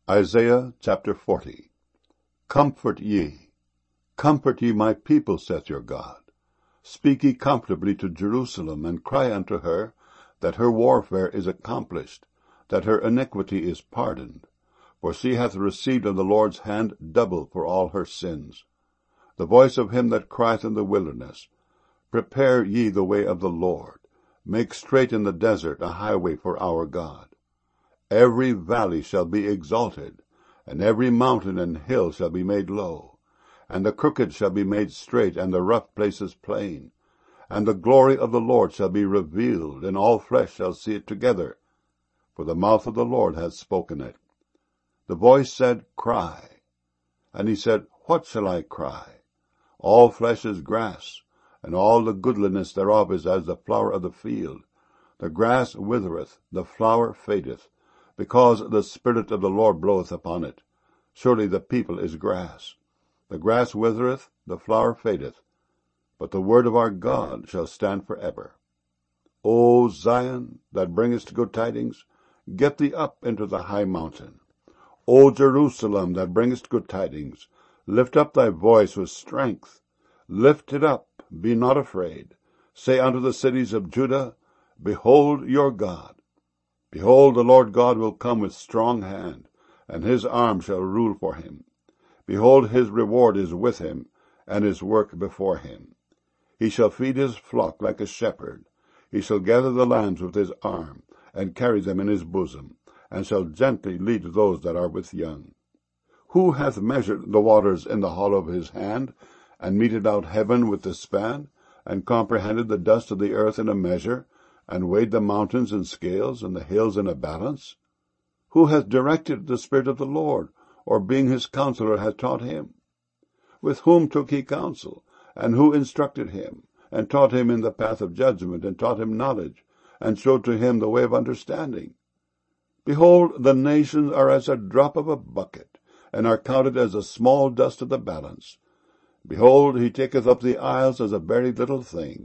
Isaiah chapter 40. Comfort ye my people, saith your God. Speak ye comfortably to Jerusalem, and cry unto her, that her warfare is accomplished, that her iniquity is pardoned. For she hath received of the Lord's hand double for all her sins. The voice of him that crieth in the wilderness, Prepare ye the way of the Lord, make straight in the desert a highway for our God. Every valley shall be exalted, and every mountain and hill shall be made low, and the crooked shall be made straight, and the rough places plain. And the glory of the Lord shall be revealed, and all flesh shall see it together, for the mouth of the Lord hath spoken it. The voice said, Cry. And he said, What shall I cry? All flesh is grass, and all the goodliness thereof is as the flower of the field. The grass withereth, the flower fadeth, because the Spirit of the Lord bloweth upon it. Surely the people is grass. The grass withereth, the flower fadeth, but the word of our God shall stand for ever. O Zion, that bringest good tidings, get thee up into the high mountain. O Jerusalem, that bringest good tidings, lift up thy voice with strength. Lift it up, be not afraid. Say unto the cities of Judah, Behold your God. Behold, the Lord God will come with strong hand, and his arm shall rule for him. Behold, his reward is with him, and his work before him. He shall feed his flock like a shepherd. He shall gather the lambs with his arm, and carry them in his bosom, and shall gently lead those that are with young. Who hath measured the waters in the hollow of his hand, and meted out heaven with the span, and comprehended the dust of the earth in a measure, and weighed the mountains in scales, and the hills in a balance? Who hath directed the Spirit of the Lord, or being his counselor hath taught him? With whom took he counsel, and who instructed him, and taught him in the path of judgment, and taught him knowledge, and showed to him the way of understanding? Behold, the nations are as a drop of a bucket, and are counted as the small dust of the balance. Behold, he taketh up the isles as a very little thing.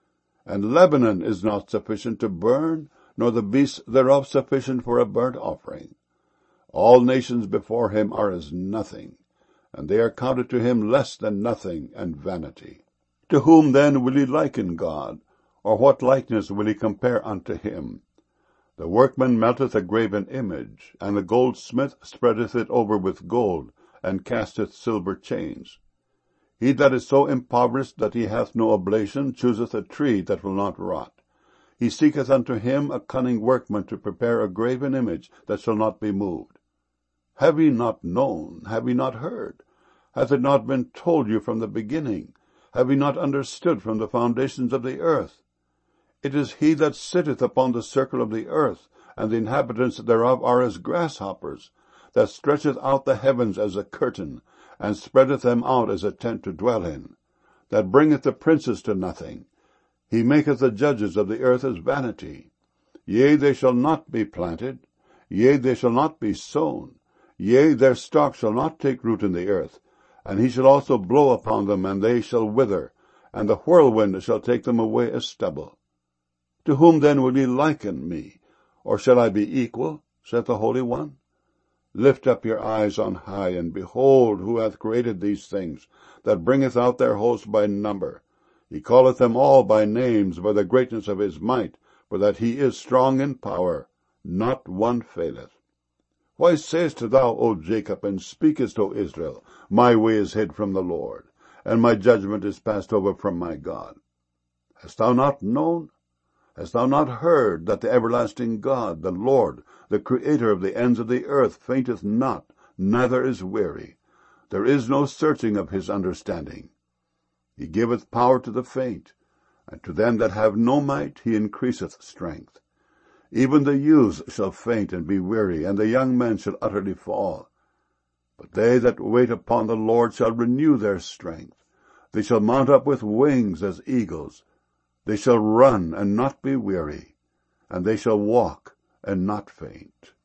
And Lebanon is not sufficient to burn, nor the beasts thereof sufficient for a burnt offering. All nations before him are as nothing, and they are counted to him less than nothing and vanity. To whom then will he liken God, or what likeness will he compare unto him? The workman melteth a graven image, and the goldsmith spreadeth it over with gold, and casteth silver chains. He that is so impoverished that he hath no oblation chooseth a tree that will not rot. He seeketh unto him a cunning workman to prepare a graven image that shall not be moved. Have ye not known? Have ye not heard? Hath it not been told you from the beginning? Have ye not understood from the foundations of the earth? It is he that sitteth upon the circle of the earth, and the inhabitants thereof are as grasshoppers, that stretcheth out the heavens as a curtain, and spreadeth them out as a tent to dwell in, that bringeth the princes to nothing. He maketh the judges of the earth as vanity. Yea, they shall not be planted, yea, they shall not be sown, yea, their stalk shall not take root in the earth, and he shall also blow upon them, and they shall wither, and the whirlwind shall take them away as stubble. To whom then will ye liken me? Or shall I be equal, saith the Holy One? Lift up your eyes on high, and behold who hath created these things, that bringeth out their host by number. He calleth them all by names, by the greatness of his might, for that he is strong in power. Not one faileth. Why sayest thou, O Jacob, and speakest, O Israel, My way is hid from the Lord, and my judgment is passed over from my God? Hast thou not known? Hast thou not heard that the everlasting God, the Lord, the Creator of the ends of the earth, fainteth not, neither is weary? There is no searching of his understanding. He giveth power to the faint, and to them that have no might he increaseth strength. Even the youths shall faint and be weary, and the young men shall utterly fall. But they that wait upon the Lord shall renew their strength. They shall mount up with wings as eagles. They shall run and not be weary, and they shall walk and not faint.